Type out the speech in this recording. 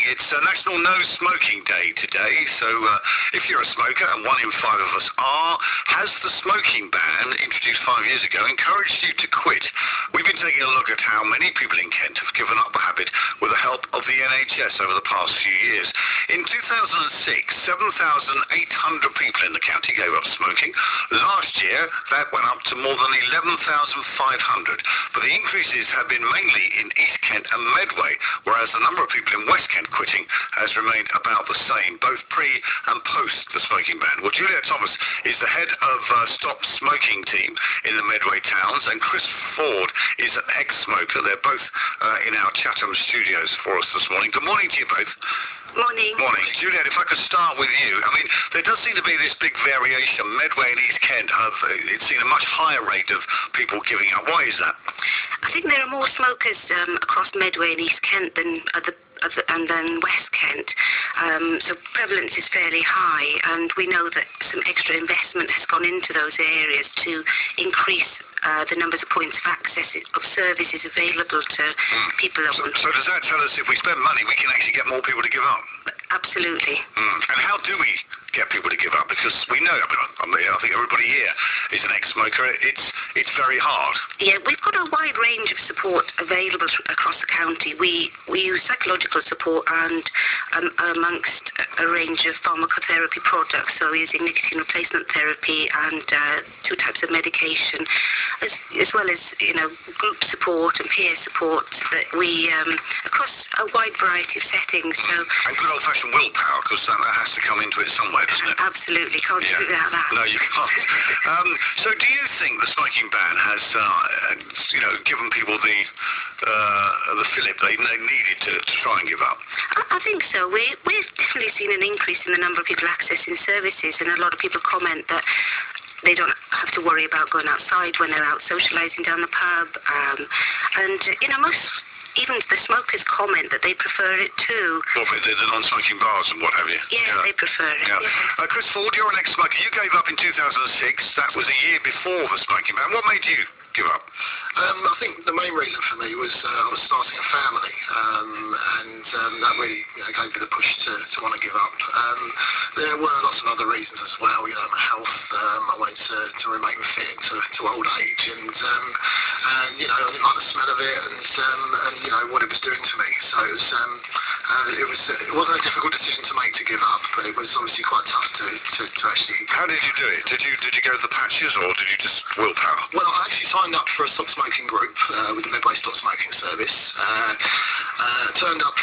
It's National No Smoking Day today, so if you're a smoker, and 1 in 5 of us are, has the smoking ban, introduced 5 years ago, encouraged you to quit? We've been taking a look at how many people in Kent have given up the habit with the help of the NHS over the past few years. In 2006, 7,800 people in the county gave up smoking. Last year, that went up to more than 11,500. But the increases have been mainly in East Kent and Medway, whereas the number of people in West Kent quitting has remained about the same, both pre and post the smoking ban. Well, Julia Thomas is the head of Stop Smoking team in the Medway towns, and Chris Ford is an ex-smoker. They're both in our Chatham studios for us this morning. Good morning to you both. Morning. Morning. Juliet, if I could start with you. I mean, there does seem to be this big variation. Medway and East Kent have seen a much higher rate of people giving up. Why is that? I think there are more smokers across Medway and East Kent than West Kent. So prevalence is fairly high, and we know that some extra investment has gone into those areas to increase the numbers of points of access of services available to people that want to. So does that tell us if we spend money, we can actually get more people to give up? Absolutely. And how do we get people to give up? Because we know, I think everybody here is an ex-smoker. It's very hard. Yeah, we've got a wide range of support available across the county. We use psychological support and amongst a range of pharmacotherapy products, so using nicotine replacement therapy and 2 types of medication, as well as group support and peer support that we across a wide variety of settings. So and good old-fashioned willpower, because that has to come into it somewhere, doesn't it? Absolutely, can't do without that. No, you can't. So do you think the smoking ban has given people the fillip they needed to try and give up? I think so. We've definitely seen an increase in the number of people accessing services, and a lot of people comment that they don't have to worry about going outside when they're out socialising down the pub. And most, even the smokers comment that they prefer it too. Well, the non-smoking bars and what have you. Yeah, they prefer it. Yeah. Chris Ford, you're an ex-smoker. You gave up in 2006. That was a year before the smoking ban. What made you give up? I think the main reason for me was I was starting a family, and that really gave me the push to want to give up. There were lots of other reasons as well, my health. I wanted to remain fit to old age, and I didn't like the smell of it, and what it was doing to me. So it wasn't a difficult decision to make to give up, but it was obviously quite tough to actually. How did you do it? Did you go to the patches, or did you just willpower? Well, I actually signed up for a stop smoking group with the Medway Stop Smoking Service. Turned up